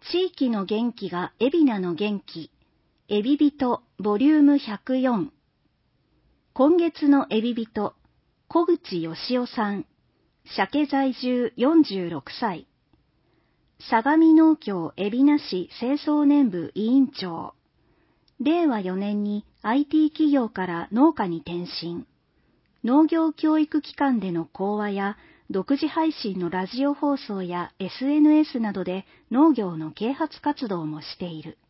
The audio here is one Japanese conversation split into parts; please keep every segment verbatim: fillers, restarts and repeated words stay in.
地域の元気が海老名の元気、エビ人ボリュームひゃくよん。今月のエビ人、小口義雄さん、鮭在住よんじゅうろくさい。相模農協海老名市清掃年部委員長。れいわよねんに アイティー 企業から農家に転身。農業教育機関での講話や独自配信のラジオ放送や エスエヌエス などで農業の啓発活動もしている。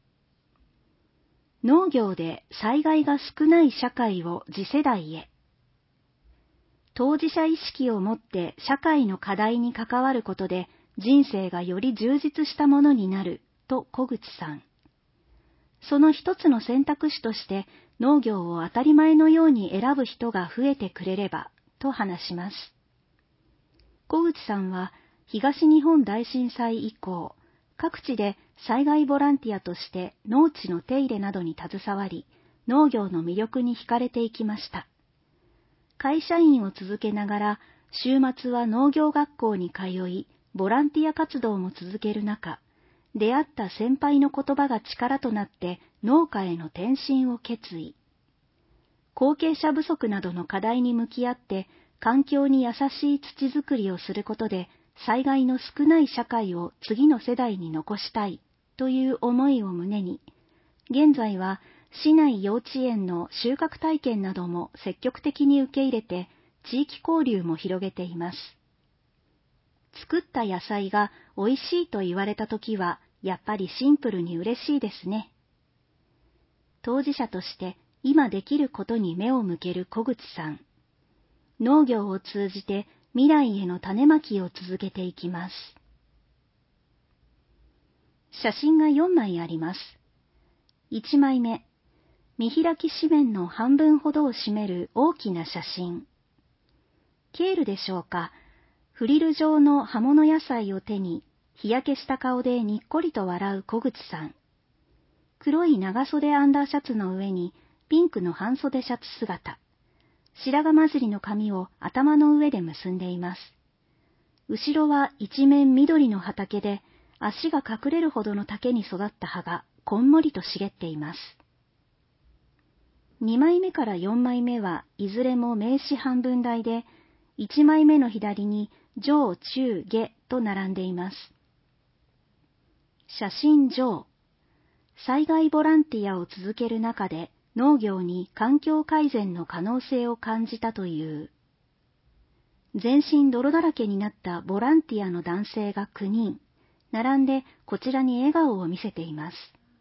農業で災害が少ない社会を次世代へ。当事者意識を持って社会の課題に関わることで人生がより充実したものになると小口さん。その一つの選択肢として農業を当たり前のように選ぶ人が増えてくれればと話します。小口さんは東日本大震災以降、各地で災害ボランティアとして農地の手入れなどに携わり、農業の魅力に惹かれていきました。会社員を続けながら、週末は農業学校に通い、ボランティア活動も続ける中、出会った先輩の言葉が力となって農家への転身を決意。後継者不足などの課題に向き合って、環境に優しい土作りをすることで、災害の少ない社会を次の世代に残したいという思いを胸に、現在は市内幼稚園の収穫体験なども積極的に受け入れて、地域交流も広げています。作った野菜が美味しいと言われたときは、やっぱりシンプルに嬉しいですね。当事者として今できることに目を向ける小口さん。農業を通じて未来への種まきを続けていきます。写真がよんまいあります。いちまいめ、見開き紙面の半分ほどを占める大きな写真。ケールでしょうか、フリル状の葉物野菜を手に、日焼けした顔でにっこりと笑う小口さん。黒い長袖アンダーシャツの上にピンクの半袖シャツ姿。白髪混じりの髪を頭の上で結んでいます。後ろは一面緑の畑で、足が隠れるほどの竹に育った葉がこんもりと茂っています。にまいめからよんまいめはいずれも名詞半分大で、いちまいめの左に上中下と並んでいます。写真上。災害ボランティアを続ける中で農業に環境改善の可能性を感じたという。全身泥だらけになったボランティアの男性がきゅうにん、並んでこちらに笑顔を見せています。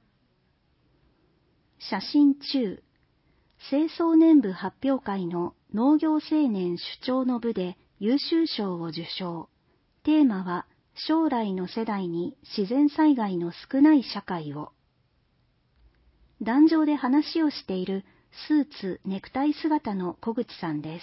写真中。清掃年部発表会の農業青年主張の部で優秀賞を受賞。テーマは将来の世代に自然災害の少ない社会を。壇上で話をしているスーツ・ネクタイ姿の小口さんです。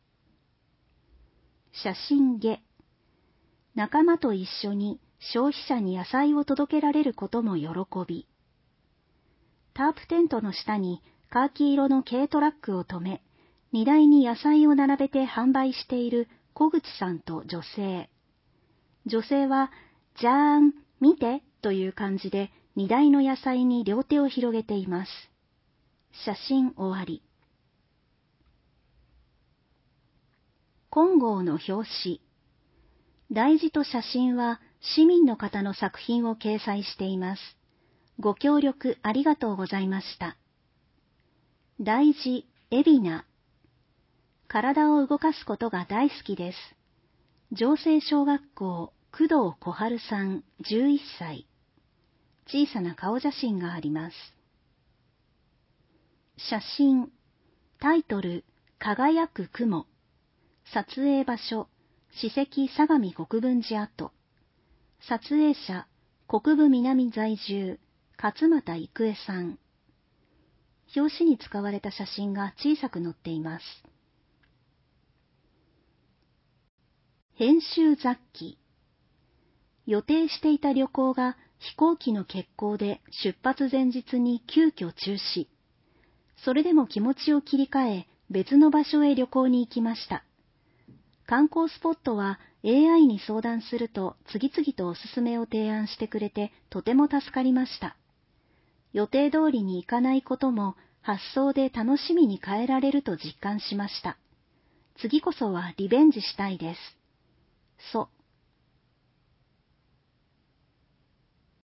写真下。仲間と一緒に消費者に野菜を届けられることも喜び。タープテントの下にカーキ色の軽トラックを止め、荷台に野菜を並べて販売している小口さんと女性。女性は、じゃーん、見てという感じで荷台の野菜に両手を広げています。写真終わり。金剛の表紙。題字と写真は市民の方の作品を掲載しています。ご協力ありがとうございました。題字、海老名。体を動かすことが大好きです。城西小学校、工藤小春さん、じゅういっさい。小さな顔写真があります。写真。タイトル、輝く雲。撮影場所、史跡相模国分寺跡。撮影者、国分南在住、勝俣郁恵さん。表紙に使われた写真が小さく載っています。編集雑記。予定していた旅行が飛行機の欠航で出発前日に急遽中止。それでも気持ちを切り替え別の場所へ旅行に行きました。観光スポットはエーアイ に相談すると次々とおすすめを提案してくれてとても助かりました。予定通りにいかないことも発想で楽しみに変えられると実感しました。次こそはリベンジしたいです。ソ